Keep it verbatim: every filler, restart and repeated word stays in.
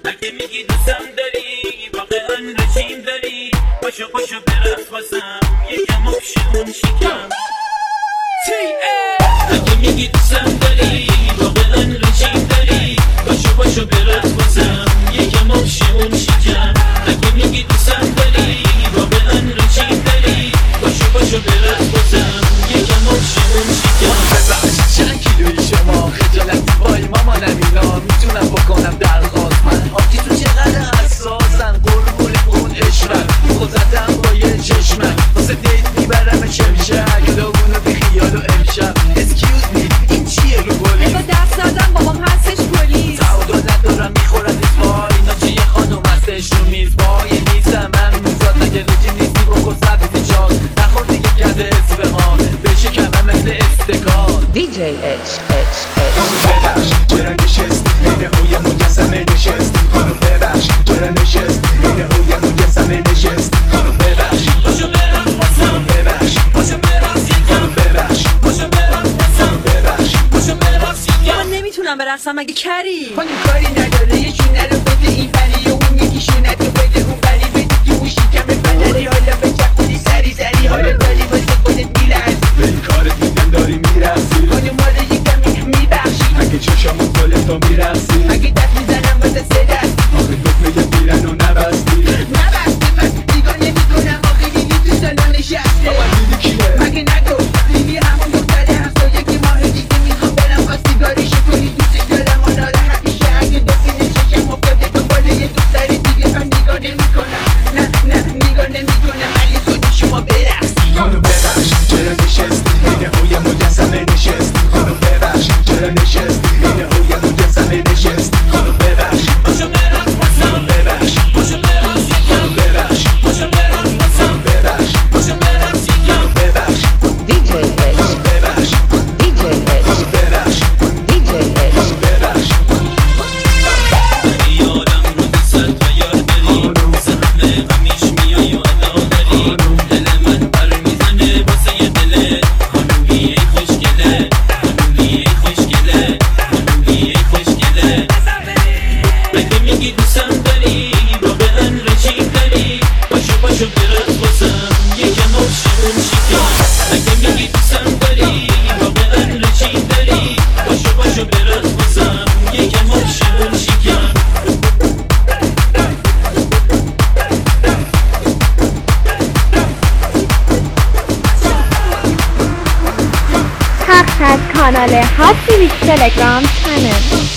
اگه میگی دوستم داری واقعا رژیم داری، پاشو پاشو برات بازم یکم آبشون شکم. اگه میگی دوستم داری واقعا رژیم داری، پاشو پاشو برات بازم یکم آبشون شکم. اگه میگی دوستم داری واقعا رژیم داری، پاشو پاشو برات بازم یکم آبشون شکم. ببخش چند کیلویی شما خجالتی وای ماما نمینا میتونم بکنم درخواست من آتی تو چقدر حساسن قربون اون عشقم خود زدم با یه چشمم واسه دیت میبرم چمشه گلابونو بی خیال و امشب اسکیوز می این چیه رو گلی با دست زدم بابام هستش پلیس تعادل ندارم میخورم وای ناچه یه خانم هستش رو میز وای نیستم من میزاد مگه رجیم نیستی بکن سبیت چاک نخور دیگه کرده اسفهان بشه کمه مثل استکان دی جی اچ اچ اچ. ببخش چرا نشست این اوی مجسمه نشست خانم ببخش چرا نشست این اوی مجسمه نشست خانم ببخش پاشو برات بازم ببخش پاشو برات یکم ببخش پاشو برات بازم ببخش پاشو برات یکم. من نمیتونم برقصم مگه کری خانم کاری نداره یه شونه رو بده این بری و اون یکی شونه تو بده اون بری بده که اون شکم بدری حالا به چکونی سری سری حالا داری واسه خودت میلرزی به این کارت میگن داری میرسی خانم مالا یکمی میبخشی اگه چشامو گل تو میرسی اگه دست میزنم واسه سه دست آخه دکمه یه بیرن و نبستی نبسته من دیگاه نمیکنم آخه دیدی تو سالن نشسته آقا دیدی کیه مگه نگفت دیدی همون دختره همسایه که ماه دیگه میخوام برم خواستگاریشو کنی دوستش دارم آناله همیشه اگه دفتی نششم افتاده دنبال یه دختر دیگه من نگاه نمیکنم نه نه نگاه نمیکنم ولی خودی شما برقصی خانم ببخش چرا نشست این اوی مجسمه نشست خانم ببخش چرا نشست این اوی مجسمه نشست خانم ببخش پاشو برات بازم ببخش پاشو برات یکم ببخش پاشو برات بازم ببخش پاشو برات یکم. ببخش دی جی اچ ببخش دی جی اچ ببخش دی جی اچ. ببخش داری یارم رو دوست و یار داری واسه همه همیش میای و ادا داری دل من پر میزنه واسه یه دله خانومی ای خوشگله خانومی ای خوشگله خانومی ای خوشگله. اگه میگی دوستم داری واقعا رژیم داری، پاشو پاشو برات بازم یکم آبشون شکم. اگه میگی دوستم داری واقعا رژیم داری، پاشو پاشو برات بازم یکم آبشون شکم. پخش از کانال هات تیوی تلگرام چنل